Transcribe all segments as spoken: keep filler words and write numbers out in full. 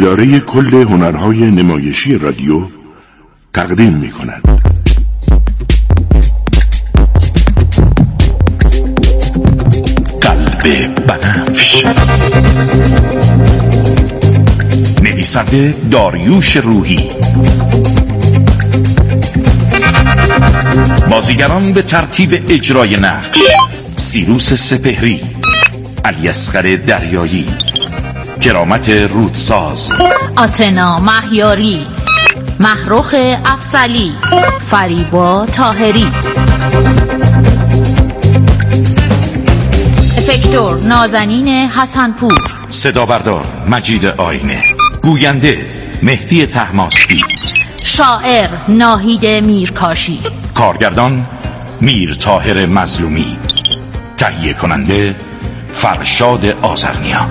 اداره کل هنرهای نمایشی رادیو تقدیم می کند. قلب بنفش، نویسنده داریوش روحی، بازیگران به ترتیب اجرای نقش: سیروس سپهری، علیاصغر دریایی، کرامت رودساز، آتنا مهیاری، محروخ افضلی، فریبا طاهری، افکتور نازنین حسنپور، صدا بردار مجید آینه، گوینده مهدی طهماسبی، شاعر ناهید میرکاشی، کارگردان میر طاهر مظلومی، تهیه کننده فرشاد آذرنیا.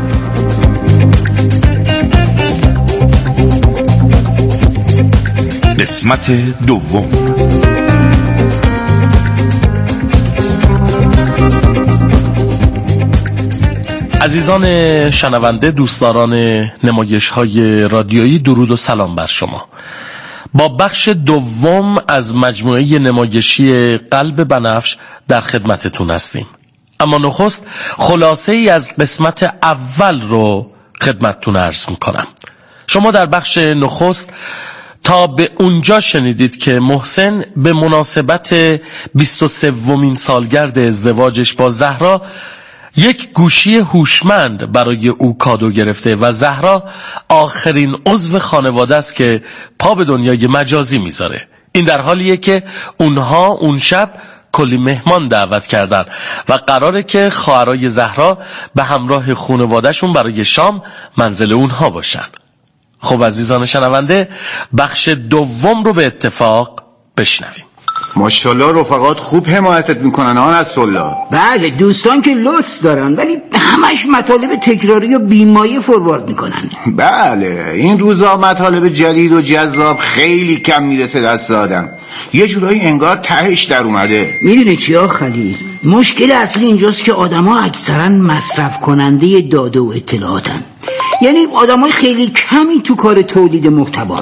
قسمت دوم. عزیزان شنونده، دوستداران نمایش های رادیویی، درود و سلام بر شما. با بخش دوم از مجموعه نمایشی قلب بنفش در خدمتتون هستیم. اما نخست خلاصه ای از قسمت اول رو خدمتتون عرض میکنم. شما در بخش نخست تا به اونجا شنیدید که محسن به مناسبت بیست و سومین سالگرد ازدواجش با زهرا یک گوشی هوشمند برای او کادو گرفته و زهرا آخرین عضو خانواده است که پا به دنیای مجازی میذاره. این در حالیه که اونها اون شب کلی مهمان دعوت کردن و قراره که خواهرای زهرا به همراه خانواده‌شون برای شام منزل اونها باشن. خب عزیزان شنونده، بخش دوم رو به اتفاق بشنویم. ماشاءالله رفقات خوب حمایتت میکنن آن از الله. بله دوستان که لطف دارن، ولی همش مطالب تکراری و بیمایه فوروارد میکنن. بله این روزا مطالب جدید و جذاب خیلی کم میرسه دست آدم، یه جورایی انگار تهش در اومده. میدونی چیا خلیل؟ مشکل اصلی اینجاست که آدما اکثرا مصرف کننده داده و اطلاعاتن، یعنی آدمای خیلی کمی تو کار تولید محتوا.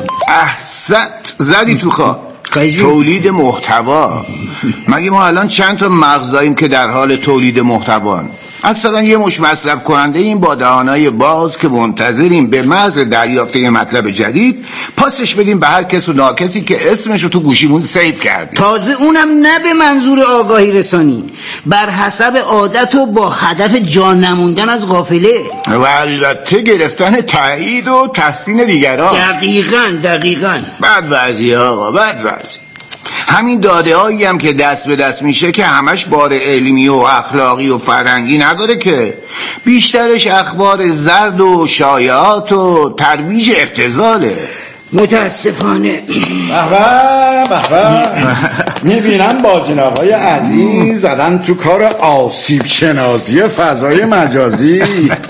احسنت، زدی تو خواه. تولید محتوا. مگه ما الان چند تا مغز داریم که در حال تولید محتوا؟ اکثرا یه مش مصرف کننده این با دهانای باز که منتظریم به محض دریافت یه مطلب جدید پاسش بدیم به هر کس و ناکسی که اسمش رو تو گوشیمون سیو کردیم. تازه اونم نه به منظور آگاهی رسانی، بر حسب عادت و با هدف جان نموندن از غافله و البته گرفتن تایید و تحسین دیگران. دقیقاً دقیقاً بد وضعی آقا، بد وضعی. همین داده هایی هم که دست به دست میشه که همش بار علمی و اخلاقی و فرهنگی نداره، که بیشترش اخبار زرد و شایعات و ترویج ابتذاله. متاسفانه. بحبه بحبه میبینم بازیناقای عزیز زدن تو کار آسیب شناسی فضای مجازی.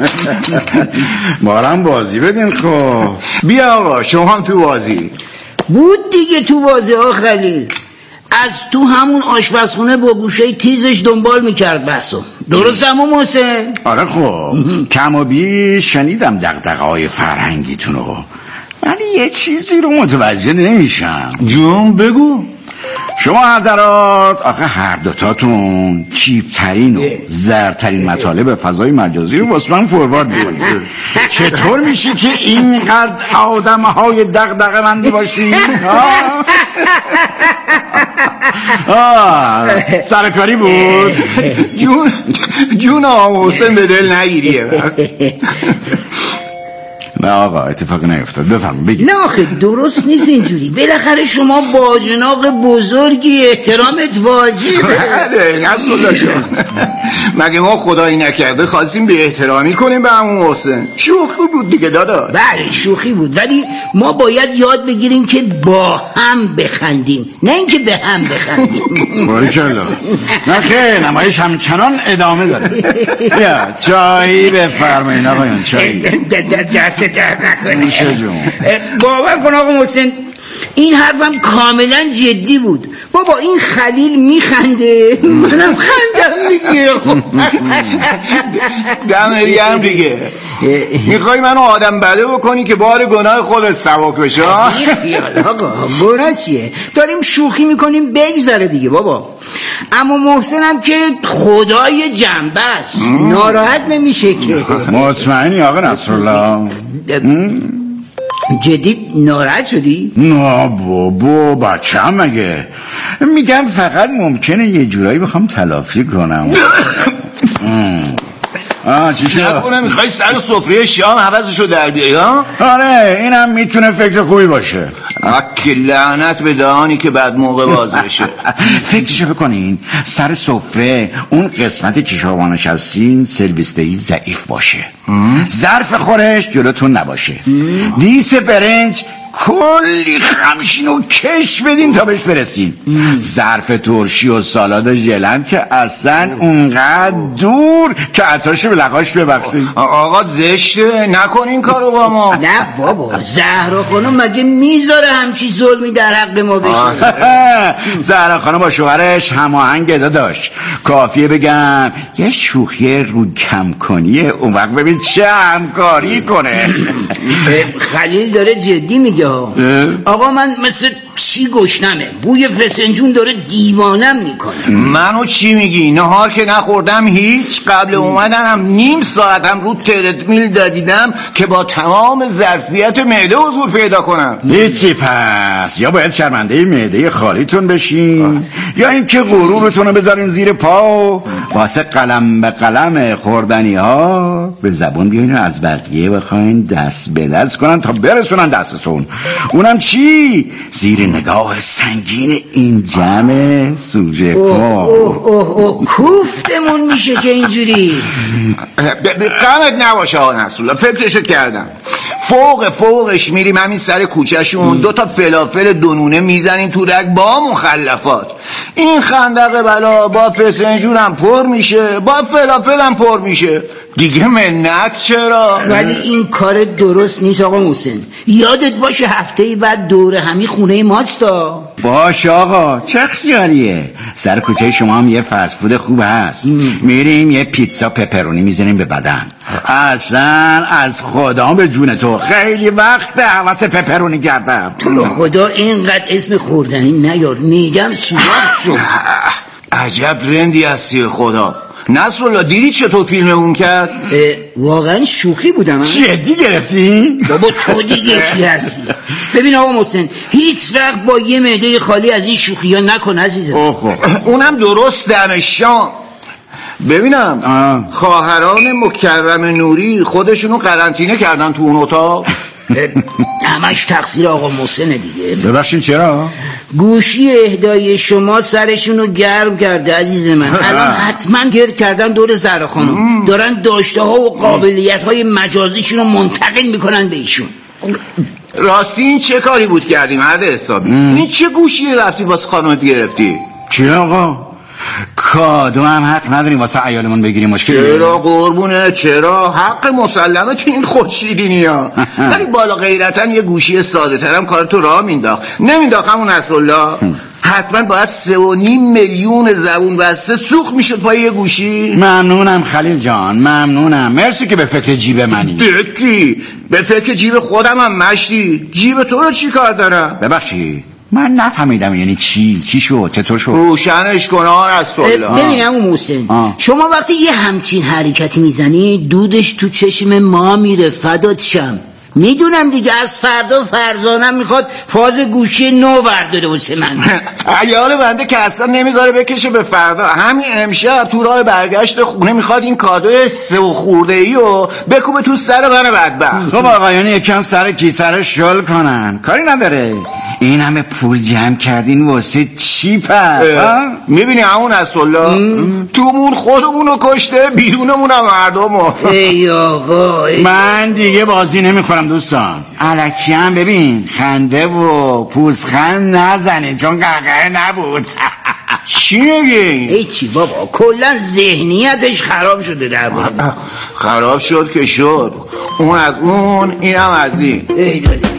بارم بازی بدین. خب بیا آقا شما هم تو بازی. بود دیگه تو بازی ها خلیل، از تو همون آشپزخونه با گوشه تیزش دنبال میکرد بحثو. درست همون محسن؟ آره خب کم و بیش شنیدم دغدغه‌های فرهنگیتونو، ولی یه چیزی رو متوجه نمیشم. جون بگو. شما حضرات آخه هر دوتاتون چیپ ترین و زرترین مطالب فضای مجازی رو واسه من فوروارد می‌کنید. چطور میشه که اینقدر آدم‌های دغدغه مندی باشین؟ آه سرکاری بود. جون جون آقا حسین به دل نگیریه. نه آقا اتفاق نیفتاد، بفرمایید بگید. نه آخه درست نیست اینجوری، بالاخره شما باجناق بزرگی، احترامت واجبه. بله نصر الله جان، مگه ما خدایی نکرده خواستیم به احترامی کنیم به عمو محسن؟ شوخی بود دیگه دادا. بله شوخی بود، ولی ما باید یاد بگیریم که با هم بخندیم، نه اینکه به هم بخندیم. باریکلا. نه خیر، نمایش همچنان ادامه داره. بیا چایی بفرمایید آقایان، چایی. دست درد نکنه. میشه جون. باور کن آقا محسن، این حرفم کاملا جدی بود. بابا این خلیل میخنده، منم خندم میگیره. دم گرم دیگه. میخوای منو آدم بده بکنی که بار گناه خودت سبک بشه؟ خیال آقا گناه چیه؟ داریم شوخی میکنیم بگذره دیگه بابا. اما محسنم که خدای جنبه است، ناراحت نمیشه که. مطمئنی آقا نصرالله؟ جدی ناراحت شدی؟ نه بابا بچه‌م مگه. میگم فقط ممکنه یه جورایی بخوام تلافی کنم. آه چی شد؟ نکنه میخوای سر سفره شام حوضشو در بیایی ها؟ آره اینم میتونه فکر خوبی باشه. اکی لعنت به دهانی که بعد موقع باز بشه. فکرشو بکنین سر سفره اون قسمت که شما نشستین سرویس دهی ضعیف باشه، ظرف خورش جلوتون نباشه، دیس برنج کلی خمشین و کش بدین تا بهش برسین، ظرف ترشی و سالاد ژلن که اصلا اونقدر دور که عطاشو به لقاش ببخشید. آقا زشته نکن این کارو با ما. نه بابا زهرا خانم مگه میذاره همچی ظلمی در حق ما بشه؟ زهرا خانم با شوهرش هماهنگ داشت، کافیه بگم یه شوخی رو کم کنیه اون وقت ببین چه همکاری کنه. خلیل داره جدی میگه. آقا من مثل چی گشنمه، بوی فسنجون داره دیوانم میکنه. منو چی میگی؟ نهار که نخوردم هیچ، قبل اومدنم نیم ساعتم رو تردمیل دادیدم که با تمام ظرفیت معده حضور پیدا کنم. هیچی پس یا باید شرمنده معده خالیتون بشین یا اینکه غرورتون رو بذارین زیر پا واسه قلم به قلم خوردنی ها به زبون بیاین و از بقیه بخواین دست به دست کنن تا برسونن دستتون. اونم چی؟ زیر نگاه سنگین این جمع سوژه پا. اوه اوه اوه کوفتمون میشه که اینجوری. قمت نباشه آقا نصرالله، فکرشو کردم. فوق فوقش میریم همین سر کوچهشون دو تا فلافل دونونه میزنیم تو رگ با مخلفات. این خندق بلا با فسنجونم پر میشه، با فلافلم پر میشه دیگه. منت چرا؟ ولی این کار درست نیست آقا محسن. یادت باشه هفته بعد دوره همی خونه ماستا. باشه آقا چه خیالیه. سر کوچه شما هم یه فست فود خوب هست، میریم یه پیتزا پپرونی میزنیم به بدن. اصلا از خدا به جون تو خیلی وقت حوث پپرونی کردم. تو خدا اینقدر اسم خوردنی نیار، میگم سوراخ شد. عجب رندی هستی خدا. نصرالله دیدی چطور فیلممون کرد؟ واقعا شوخی بودم. جدی گرفتی؟ بابا تو دیگه چی هستی؟ ببین آقا محسن هیچ وقت با یه معده خالی از این شوخی ها نکن عزیزم. اونم درست دم شام. ببینم خواهران مکرم نوری خودشونو قرنطینه کردن تو اون اتاق. همش تقصیر آقا محسنه دیگه. ببخشید چرا؟ گوشی اهدای شما سرشونو گرم کرده عزیز من. الان حتما گرد کردن دور زهرا خانم، دارن داشته ها و قابلیت های مجازیشونو منتقل میکنن به ایشون. راستی این چه کاری بود کردیم مرد حسابی؟ این چه گوشی رفتی واسه خانمت گرفتی؟ چی آقا؟ کادو هم حق نداریم واسه عیالمون بگیریم مشکل. چرا قربونه چرا؟ حق مسلمه که این خودشیرینی ها. ولی بالا غیرتا یه گوشی ساده ترم کارتو راه مینداخت. نمینداخت همون نصرالله؟ حتما باید سه و نیم میلیون زبون بسته سوخت میشد پای یه گوشی. ممنونم خلیل جان ممنونم، مرسی که به فکر جیب منی. دکی به فکر جیب خودم هم مشتی. جیب تو رو چی کار دارم؟ ببخشید من نفهمیدم یعنی چی چی شد چطور شد؟ روشنش کن آن از ببینم اون محسن شما وقتی یه همچین حرکتی میزنی دودش تو چشم ما میره فدات شم. میدونم دیگه از فردا فرزانم میخواد فاز گوشی نو ورداره واسه من. عیال بنده که اصلا نمیذاره بکشه به فردا. همین امشب تو راه برگشت خونه میخواد این کادوی سه و خورده ای و بکوبه تو سر من بدبخت. خب آقایان یکم سر کیسه رو شل کنن، کاری نداره. این همه پول جمع کردین واسه چی پس؟ میبینی همون نصرالله تومون خودمونو کشته بیرونمون هم مردمو. ای آقا ای من دیگه بازی نمیخورم دوستان. الکی هم ببین خنده و پوزخند نزنین چون قهقه نبود. چی میگی؟ ای چی بابا کلا ذهنیتش خراب شده در بود. خراب شد که شد، اون از اون اینم از این. ای داده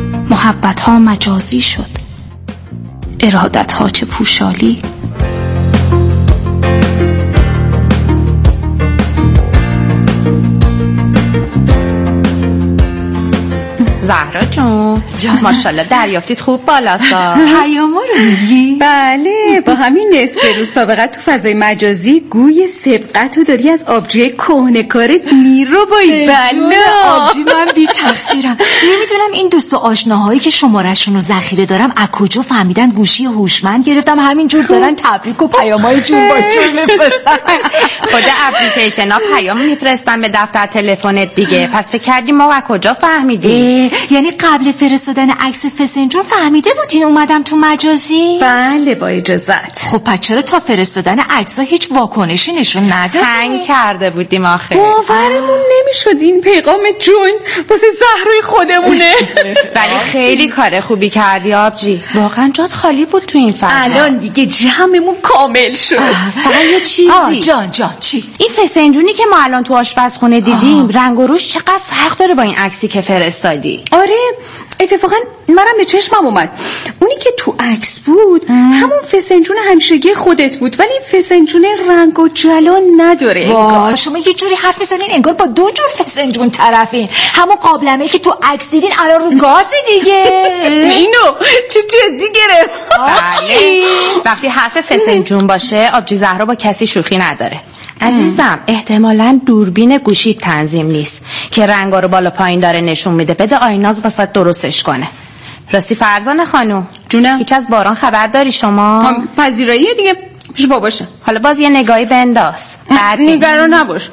محبت ها مجازی شد، ارادت ها چه پوشالی. زهرا جون ماشاءالله دریافتید خوب بالاسا. پیاما رو میگی؟ بله، با همین نصف روز سابقت تو فضای مجازی گوی سبقت رو داری از آبجی کهنه‌کارت میرو بایی. بله آبجی من بی تقصیرم. نمیدونم این دوست و آشناهایی که شماره‌شون رو ذخیره دارم از کجا فهمیدن گوشی هوشمند گرفتم همینجور دارن تبریک و پیامای جون با جون میفرستن. خود اپلیکیشن ها پیام میفرستن به دفتر تلفنت دیگه. پس فکر کردیم ما از کجا فهمیدیم؟ یعنی قبل فرستادن عکس فسنجون فهمیده بودین اومدم تو مجازی؟ بله با اجازت. خب پس چرا تا فرستادن عکس‌ها هیچ واکنشی نشون ندادی؟ هنگ کرده بودیم آخه. باورمون نمیشد این پیغام جون واسه زهرای خودمونه. ولی خیلی کار خوبی کردی آبجی. واقعا جات خالی بود تو این فضا. الان دیگه جمعمون کامل شد. فقط یه چیزی. آه جان جان چی؟ این فسنجونی که ما الان تو آشپزخونه دیدیم آه. رنگ و روش چقدر فرق داره با این عکسی که فرستادی. آره اتفاقا منم به چشمم اومد اونی که تو عکس بود ام. همون فسنجون همیشگی خودت بود ولی فسنجون رنگ و جلال نداره. وای شما یه جوری حرف میزنین انگار با دو جور فسنجون طرفین. همون قابلمه که تو عکس دیدین الان رو گاز دیگه. اینو چه جدی گرفت. بله وقتی حرف فسنجون باشه آبجی زهرا با کسی شوخی نداره. عزیزم احتمالاً دوربین گوشی تنظیم نیست که رنگا رو بالا پایین داره نشون میده. بده آیناز واسه درستش کنه. راستی فرزانه خانم جونم هیچ از باران خبر داری شما؟ پذیراییه دیگه پیش باباشه. حالا باز یه نگاهی بنداز. نگران نباش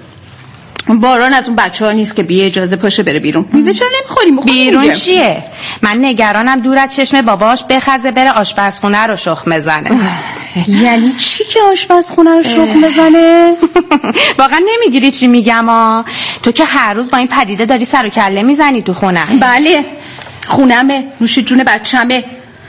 باران از اون بچه ها نیست که بی اجازه پاشه بره بیرون. میوه چرا نمیخوریم؟ بیرون میگم. چیه؟ من نگرانم دور از چشم باباش بخزه بره آشپزخونه رو شخم بزنه. یعنی چی که آشپزخونه رو شخم بزنه؟ واقعا نمیگیری چی میگم ها؟ تو که هر روز با این پدیده داری سر و کله میزنی تو خونه. بله خونمه نوش جون بچه‌مه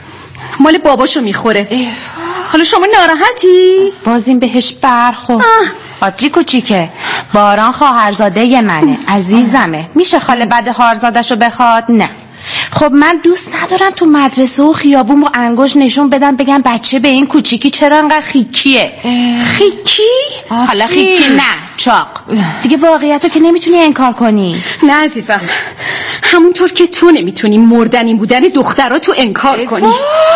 مال باباشو میخوره. حالا شما ناراحتی؟ بازیم بهش برخورد. آبجی کوچیکه باران خواهرزاده منه عزیزمه. میشه خاله بعد خواهرزادشو بخواد؟ نه. خب من دوست ندارم تو مدرسه و خیابون با انگشت نشون بدم بگم بچه به این کوچیکی چرا انقدر خیکیه. خیکی؟ حالا خیکی نه چاق دیگه. واقعیتو که نمیتونی انکار کنی. نه عزیزم همونطور که تو نمیتونی مردنی بودن دختراتو انکار کنی.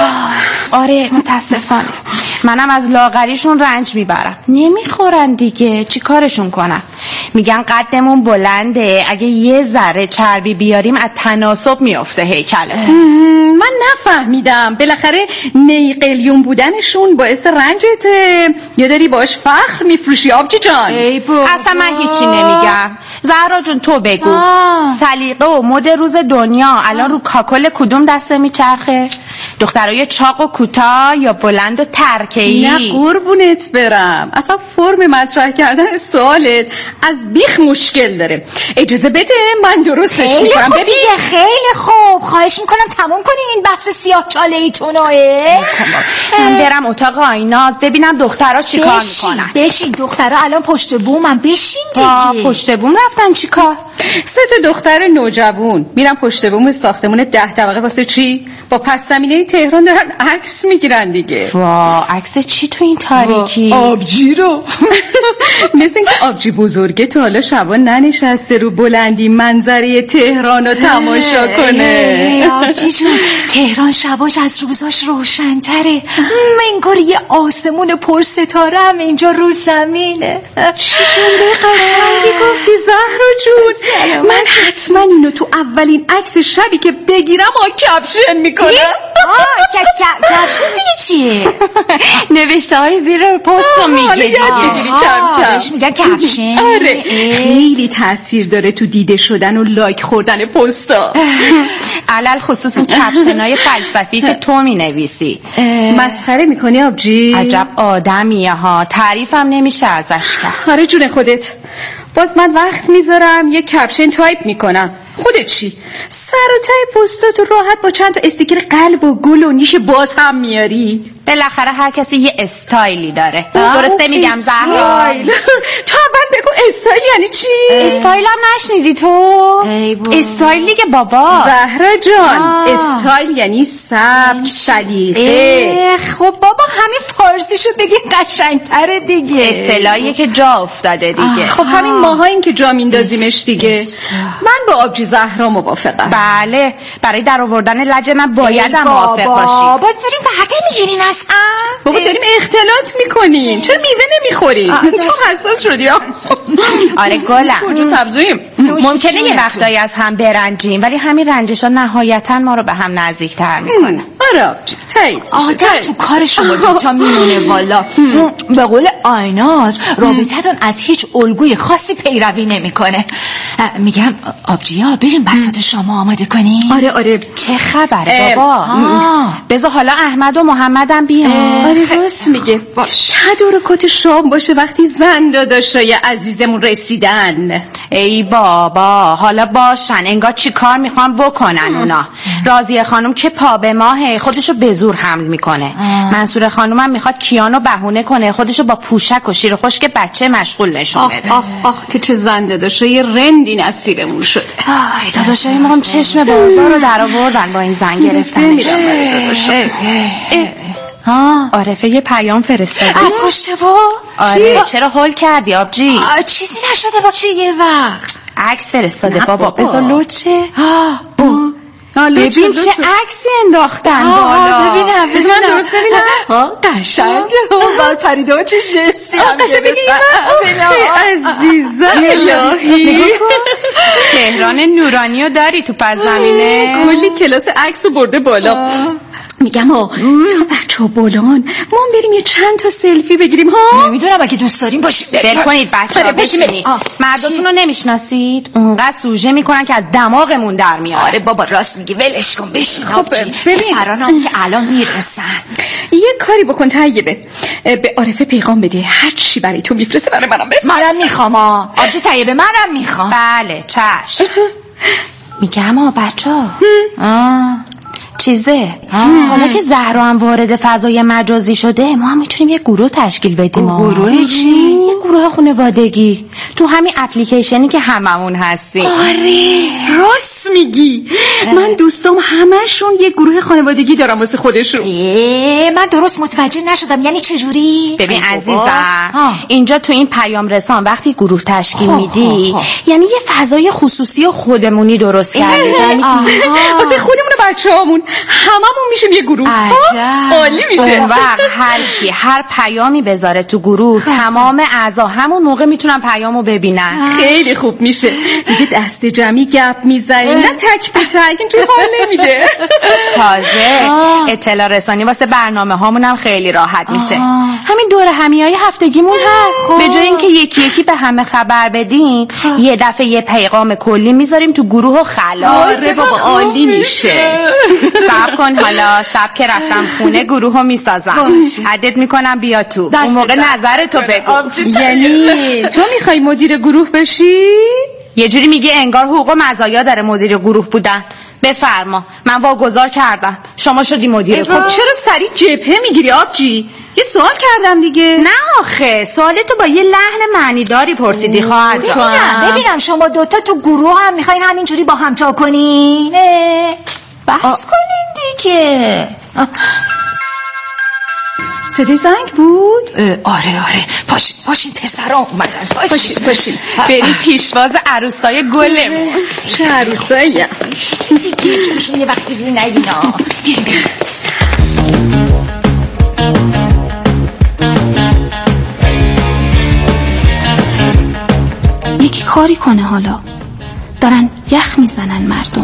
آره متاسفانه منم از لاغریشون رنج میبرم. نمیخورن دیگه چی کارشون کنم؟ میگن قدمون بلنده اگه یه ذره چربی بیاریم از تناسب میافته هیکله. من نفهمیدم بالاخره نیقلیون بودنشون باعث رنجته یا داری باش فخر میفروشی آبجی جان؟ اصلا من هیچی نمیگم. زهرا جون تو بگو سلیقه و مد روز دنیا الان رو کاکل کدوم دسته میچرخه؟ دخترای چاق و کوتاه یا بلند و ترکه‌ای؟ نه قربونت برم اصلا فرم مطرح کردن سوالت از بیخ مشکل داره. اجازه بده من درستش میکنم. ببین خیلی خوب خواهش میکنم تموم کنی این بحث سیاه چاله ایتونو. من برم اتاق آیناز ببینم دخترها چیکار میکنن. بشین دخترها الان پشت بومم بشین دیگه. پشت بوم رفتن چیکار؟ سه تا دختر نوجوان میرن پشت بوم ساختمون ده طبقه واسه چی؟ با پس زمینه تهران دارن عکس میگیرن دیگه. وا عکس چی تو این تاریکی؟ آبجی رو. مثل اینکه آبجی بزرگه تو حالا شبا ننشسته رو بلندی منظره تهران رو تماشا کنه. آبجی جون تهران شباش از روزاش روشن‌تره. منگار یه آسمون پر ستاره هم اینجا رو زمینه. چی جمله قشنگی گفتی زهرا جون. من حتما اینو تو اولین عکس شبی که بگیرم آ کپشن میکنم. آه کپشن دیگه چیه؟ نوشته های زیر پستو میگه دیگه. بهش میگن کپشن. آره خیلی تاثیر داره تو دیده شدن و لایک خوردن پستا. علل خصوص اون کپشنای فلسفی که تو مینویسی. مسخره میکنی آبجی؟ عجب آدمیه ها. تعریفم نمیشه ازش کرد. آره جون خودت. باز من وقت میذارم یه کپشن تایپ میکنم. خودت چی؟ سر و ته پستاتو راحت با چند تا استیکر قلب و گل و نیش باز هم میاری. بالاخره هر کسی یه استایلی داره. درسته میگم زهرا؟ تو اول بگو استایل یعنی چی؟ استایل هم نشنیدی تو؟ استایل دیگه بابا. زهرا جان استایل یعنی سبک سلیقه. خب بابا همین فارسیشو بگی قشنگتره دیگه. اصطلاحیه که جا افتاده دیگه. خب همین ماها این که جا میندازیمش دیگه. من با آبجی زهرا موافقم. بله، برای در آوردن لج من بایدم موافق باشی. باز داریم وعده میگیرین اصلا؟ بابا داریم اختلاط میکنیم. چرا میوه نمیخوری؟ تو حساس شدی ها؟ آره گلم. کجا سبزویم؟ ممکنه یه وقتایی از هم برنجیم، ولی همین رنجش ها نهایتا ما رو به هم نزدیک‌تر میکنه. آره تایید. آدم تو کار شما دوتا میمونه والا. به قول آیناز رابطتون از هیچ الگوی خاصی پیروی نمیکنه. میگم آبجیا بریم بساط شما آماده کنیم. آره آره. چه خبره بابا؟ بذار حالا احمد و محمدم بیان. آره راست میگه. تدارکات شام باشه وقتی زن داداشای عزیزمون رسیدن. ای بابا حالا باشن، انگار چی کار میخوان بکنن اونا. راضیه خانم که پا به ماهه، خودشو به زور حمل میکنه. منصور خانومم میخواد کیانو بهونه کنه، خودشو با پوشک و شیر خشک بچه مشغول نشون بده. آخ آخ که چه زن داداشای رندی نصیبمون شده. آی داداشای ما هم چشم بازار رو در آوردن با این زن گرفتنش. ها عارفه یه پیام فرستاده. پشت با؟ آره چرا هول کردی آبجی؟ چیزی نشده باشه یه وقت. عکس فرستاده بابا. بذار لوچه. ببین چه عکسی انداختن بالا. ببینم بذار من درست ببینم. قشنگه بر پریده ها چه جستی هم قشنگ بگی عزیزم الهی. تهران نورانی رو داری تو پس زمینه؟ کلی کلاس عکس رو برده بالا. میگم ها تو بچه ها بولان ما بریم یه چند تا سلفی بگیریم ها. نمیدونم اگه دوست داریم باشیم. بل کنید بچه ها بشینید. مرداتون رو نمیشناسید؟ اونقدر سوژه میکنن که از دماغمون در میاد. آره بابا راست میگی ولش کن بشین. خب ببین سرانم که الان میرسن. یه کاری بکن طیبه، به عارفه پیغام بده هر چی برای تو میفرسته برای منم بفرست. منم میخوام ها آبجی طیبه منم میخوام. بله چشم. میگم ها بچه ها چیزه حالا که زهرا هم وارد فضای مجازی شده، ما هم میتونیم یه گروه تشکیل بدیم. گروه چی؟ یه گروه خانوادگی تو همین اپلیکیشنی که هممون هستیم. آره راست میگی. من دوستام همشون یه گروه خانوادگی دارم واسه خودشون. من درست متوجه نشدم یعنی چجوری؟ ببین عزیزم اینجا تو این پیام رسان وقتی گروه تشکیل خواه میدی خواه. یعنی یه فضای خصوصی و خودمونی درست کرده واسه خودمون و بچه‌هامون هممون میشیم یه گروه. عالی میشه. اون وقت هر کی هر پیامی بذاره تو گروه تمام اعضا همون موقع میتونن پیامو ببینن. خیلی خوب میشه. دیگه دست جمعی گپ میزنیم نه تک به تک. این توی حال نمیده. تازه اطلاع رسانی واسه برنامه هامون هم خیلی راحت میشه. همین دور همیای هفتگیمون هست. به جای اینکه یکی یکی به همه خبر بدیم یه دفعه یه پیغام کلی میذاریم تو گروه و خلاص. آره بابا عالی میشه. صبر کن حالا شب که رفتم خونه گروهو میسازم. عدد میکنم بیا تو. اون موقع نظرتو بگو. یعنی تو میخوای مدیر گروه بشی؟ یه جوری میگه انگار حقوق و مزایا داره مدیر گروه بودن. بفرما من واگذار کردم شما شدی مدیر گروه. خب چرا سریع جبهه میگیری آبجی؟ یه سوال کردم دیگه. نه آخه سوالتو با یه لحن معنیداری پرسیدی خواهر جان. ببینم شما دوتا تو گروه هم میخواین همینجوری با هم تا کنین؟ بحث کنین دیگه. صدای زنگ بود؟ آره آره پاشین پاشین پسرا اومدن. پاشین پاشین بریم پیشواز عروسای گلمون. چه عروسایی دیگه چونشون یه وقت بیزی نگینا. یکی کاری کنه حالا دارن یخ میزنن مردم.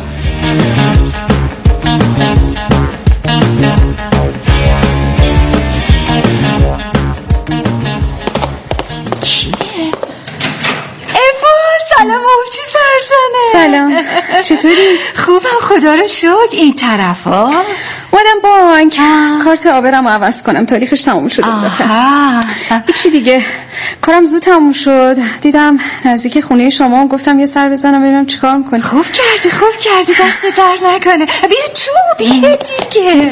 سلام آبجی فرزانه. سلام چطوری؟ خوبم خدا رو شکر. این طرف ها اومدم بانک کارت آبرم عوض کنم تاریخش تموم شده. هیچی دیگه کارم زود تموم شد. دیدم نزدیک خونه شما گفتم یه سر بزنم ببینم چیکار میکنی. خوب کردی خوب کردی دست در نکنه. بیا تو بیا دیگه.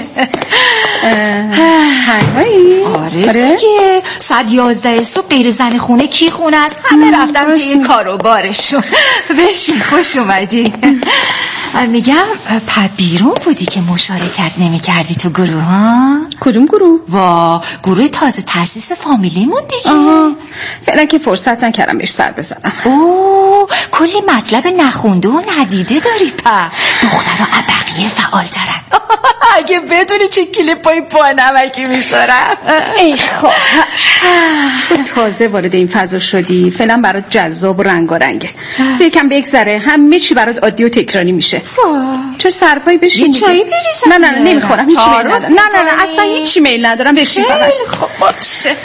تنهایی؟ آره, آره دیگه ساعت یازده صبح غیر زن خونه کی خونه است؟ همه رفتن پی کارو بارشون. بشین خوش اومدی. میگم پا بیرون بودی که مشارکت نمی کردی تو گروه ها؟ کدوم گروه؟ وا گروه تازه تأسیس فامیلیمون دیگه. آها فعلا که فرصت نکردم بهش سر بزنم. اوه کلی مطلب نخونده و ندیده داری پا. دخترها بقیه فعالترن. اگه بدونی چه کلیپای با نمکی میذارم. ای خواهر تازه وارد این فضا شدی، فعلا برات جذاب و رنگارنگه. زیر کم بگذره همه چی برات عادی و تکراری میشه. چرا سرپایی بشین؟ یه چایی بریزم؟ نه نه نه نمیخورم، هیچ میل ندارم. نه نه نه اصلا هیچ میل ندارم، بشین فقط. خب باشه.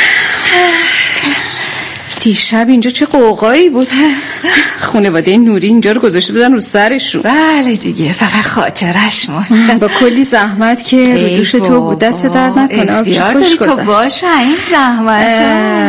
دیشب اینجا چه قوقایی بود. خانواده نوری اینجا رو گذاشته دادن رو سرشون. بله دیگه فقط خاطرش موند. با کلی زحمت که رو دوش تو بود، دست درد نکنه. اختیار داری تو باشه این زحمت.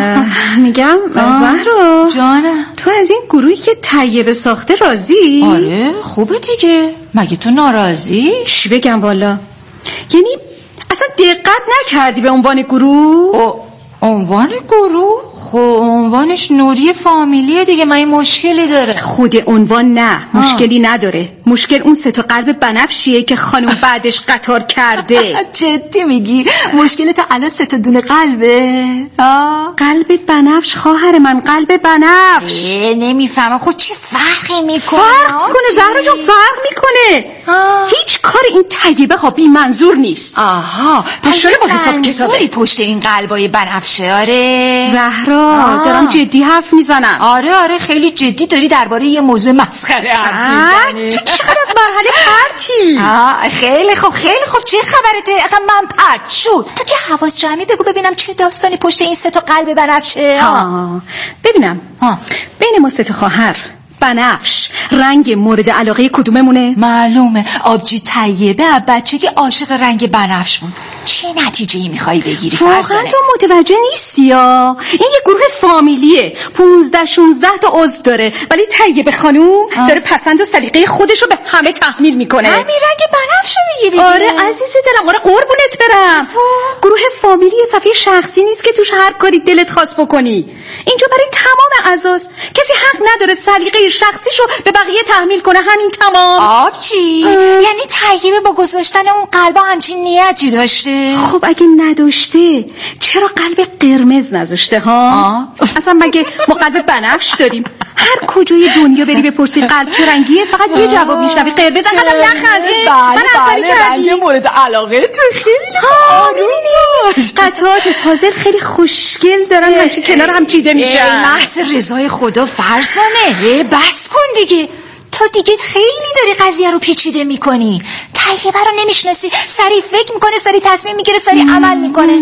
میگم زهرا جانم، تو از این گروهی که طیبه ساخته راضی؟ آره خوبه دیگه، مگه تو ناراضی؟ چی بگم والا، یعنی اصلا دقت نکردی به عنوان گروه؟ عنوان گروه؟ خب عنوانش نوری فامیلیه دیگه، من این مشکلی داره؟ خود عنوان نه مشکلی نداره، مشکل اون سه تا قلب بنفشیه که خانم بعدش قطار کرده. جدی میگی؟ مشکل تو الان سه تا دونه قلبه؟ آه. قلب بنفش خواهر من، قلب بنفش. نمیفهمم خب چی فرقی میکنه؟ فرق کنه زهرا جان، فرق میکنه. آه. هیچ کار این طیبه ها بی منظور نیست. آها پس با حساب کتابی پشت این قلبای بنفشه. آره زهرا دارم جدی حرف میزنم. آره آره خیلی جدی داری درباره یه موضوع مسخره حرف میزنی. تو چقدر از مرحله پرتی؟ آه خیلی خوب خیلی خوب، چه خبرته؟ اصلا من پرت شد. تو که حواس جمعی بگو ببینم چه داستانی پشت این سه تا قلب بنفشه. آه ببینم آه. بین ما سه تا خواهر بنفش رنگ مورد علاقه کدوممونه؟ معلومه آبجی طیبه بچگی عاشق رنگ بنفش بود. چه نتیجه‌ای میخوای بگیری؟ واقعا تو متوجه نیستی یا؟ این یه گروه فامیلیه، پونزده شونزده تا عضو داره، ولی طیبه خانوم آه. داره پسند و سلیقه خودشو به همه تحمیل میکنه. همین رنگ بنفشو میگی دیگه. آره عزیز دلم، آره قربونت برم. گروه فامیلی صفحه شخصی نیست که توش هر کاری دلت خواست بکنی. اینجا برای تمام اعضاست، کسی حق نداره سلیقه شخصیشو به بقیه تحمیل کنه، همین تمام. آبچی یعنی طیبه با گذاشتن اون قلبا همچین نیتی داشته؟ خب اگه نداشته چرا قلب قرمز نذاشته ها؟ اصلا مگه ما قلب بنفش داریم؟ هر کجای دنیا بری بپرسی قلب چه رنگیه فقط یه جواب میشنوی، قرمز. انقدر نخنده، من عصبی کردی. رنگ مورد علاقه تو خیلی ها میبینی قطعات پازل خیلی خوشگل دارن همچین کنار هم چیده میشن. محض رضای خدا فرزانه بس کن دیگه، تو دیگه خیلی داری قضیه رو پیچیده میکنی. طیبه رو نمیشناسی، سریع فکر میکنه، سریع تصمیم میگیره، سریع عمل میکنه.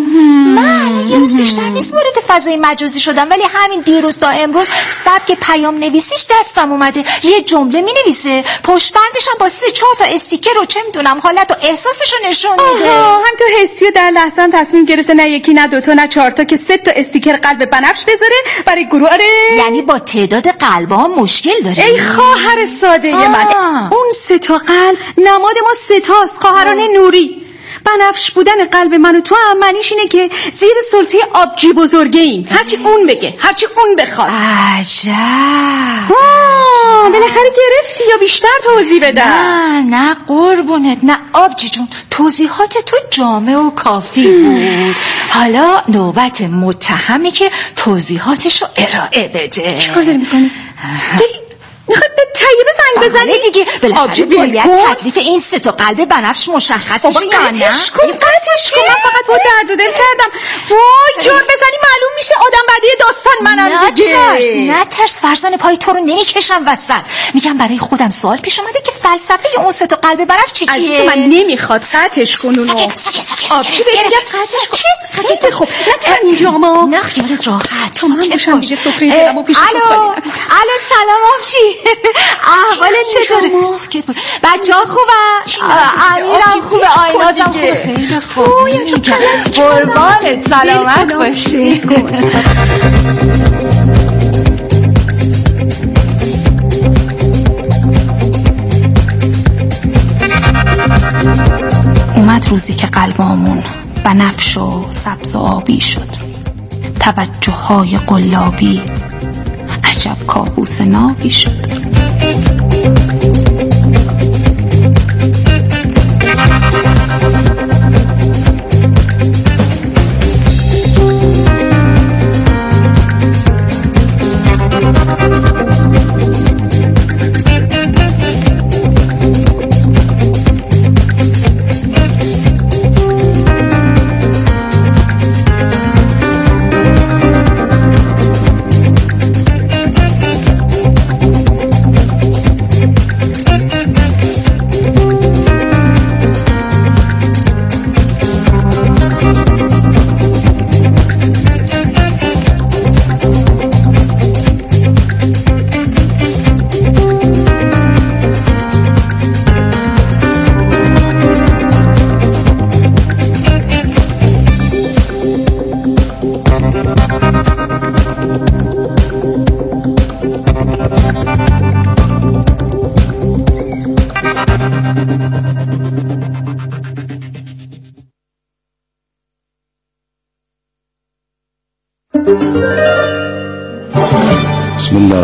من یه روز بیشتر نیست وارد فضای مجازی شدم، ولی همین دیروز تا امروز سبک پیام نویسیش دستم اومده. یه جمله مینویسه، پشت بندش هم با سه چهار تا استیکر رو چه میدونم حالت و احساسش رو نشون میده. هم تو حسی و در لحظه هم تصمیم گرفته نه یکی نه دوتا نه چهار تا که سه تا استیکر قلب بنفش بذاره برای گروه. آره یعنی با تعداد قلب‌ها مشکل داره. ای خواهر ساده من، اون سه تا قلب نماد ما سه تاست، خواهران نوری. بنفش بودن قلب من و تو هم معنیش اینه که زیر سلطه آبجی بزرگه ایم، هرچی اون بگه، هرچی اون بخواد. عجب. بالاخره گرفتی یا بیشتر توضیح بدم؟ نه نه قربونت، نه آبجی جون، توضیحات تو جامع و کافی بود. حالا نوبت متهمی که توضیحاتشو ارائه بده. چیکار داری میکنی؟ میخواد به طیبه زنگ بزنی دیگه؟ بالاخره باید تکلیف این سه تا قلب بنفش مشخص بشه یا نه؟ قطعش کن قطعش کن، من فقط با درد و دل کردم. وای جور بزنی معلوم میشه آدم بعدی داستان منم دیگه. نه ترس فرزانه، پای تو رو نمیکشم وسط. میگم برای خودم سوال پیش اومده که فلسفه اون سه تا قلب بنفش چی چیه؟ من نمیخواد قطعش کن اونو. آبچی بگم قطعش کن. ساکت خب نه اینجا ما. نه خیالت راحت. تو من باشم دیگه سفره دلمو پیش الو الو سلام آبچی، احوالت چطوره؟ بچه ها خوبه؟ امیرم خوبه، آینازم خوبه. خیلی خوب. قربانت سلامت باشی. اومد روزی که قلبامون بنفش و سبز و آبی شد، توجه های قلابی عجب کابوس نابی شد.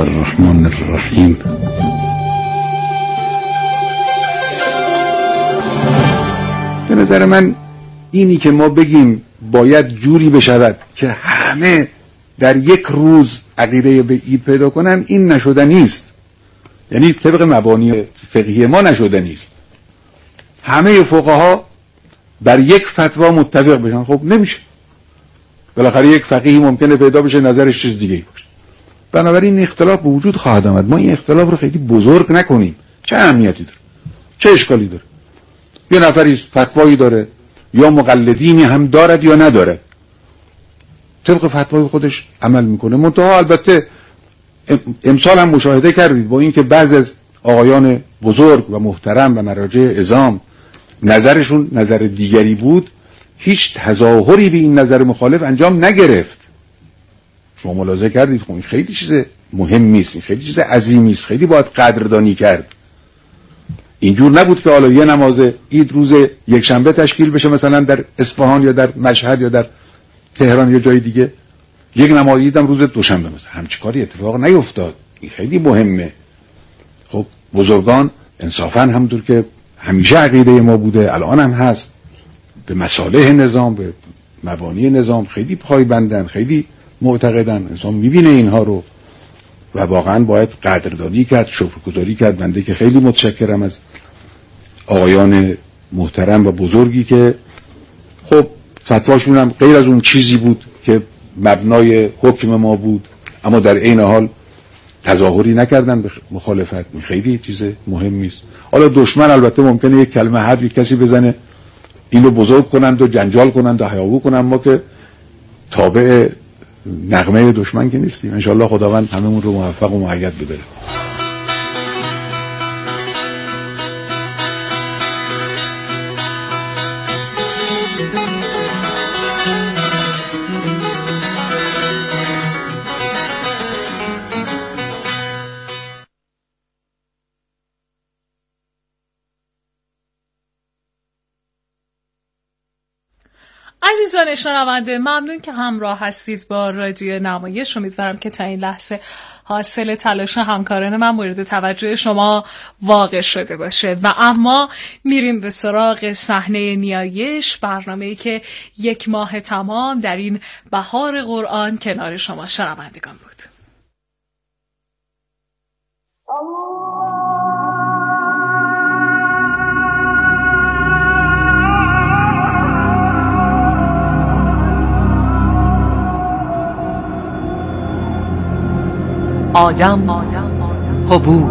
الرحمن الرحیم. به نظر من اینی که ما بگیم باید جوری بشود که همه در یک روز عقیده به عید پیدا کنن، این نشدنی است. یعنی طبق مبانی فقهی ما نشدنی است. همه فقها بر یک فتوا متفق بشن، خب نمیشه. بالاخره یک فقیهی ممکنه پیدا بشه نظرش چیز دیگه باشه. بنابراین اختلاف به وجود خواهد آمد. ما این اختلاف رو خیلی بزرگ نکنیم. چه اهمیتی داره؟ چه اشکالی داره؟ یه نفری فتوایی داره یا مقلدینی هم دارد یا ندارد، طبق فتوای خودش عمل میکنه. منتها البته امسال هم مشاهده کردید با اینکه بعضی از آقایان بزرگ و محترم و مراجع عظام نظرشون نظر دیگری بود، هیچ تظاهری به این نظر مخالف انجام نگرفت. شما ملاحظه کردید؟ خب این خیلی چیز مهمی است، خیلی چیز عظیمی است، خیلی باید قدردانی کرد. اینجور نبود که حالا یه نماز عید روز یک شنبه تشکیل بشه مثلا در اصفهان یا در مشهد یا در تهران یا جای دیگه، یک نماز عید هم روز دوشنبه مثلا. همچین کاری اتفاق نیفتاد. این خیلی مهمه. خب بزرگان انصافاً همونطور که همیشه عقیده ما بوده، الان هم هست، به مصالح نظام، به مبانی نظام خیلی پایبندن، خیلی معتقدن. انسان میبینه اینها رو و واقعا باید قدردانی کرد، شکرگزاری کرد. بنده که خیلی متشکرم از آقایان محترم و بزرگی که خب فتواشون هم غیر از اون چیزی بود که مبنای حکم ما بود، اما در عین حال تظاهری نکردن به مخالفت. خیلی چیز مهمی است. حالا دشمن البته ممکنه یک کلمه حرف یک کسی بزنه اینو بزرگ کنند و جنجال کنند و هیاهو کنند، ما که تابع نغمه دشمن که نیستیم. انشالله خداوند هممون رو موفق و مؤید بداره. عزیزان شنونده، ممنون که همراه هستید با رادیو نمایش. امیدوارم که تا این لحظه حاصل تلاش همکاران من مورد توجه شما واقع شده باشه. و اما میریم به سراغ صحنه نیایش، برنامه‌ای که یک ماه تمام در این بهار قرآن کنار شما شنوندگان بود. آدم حبوب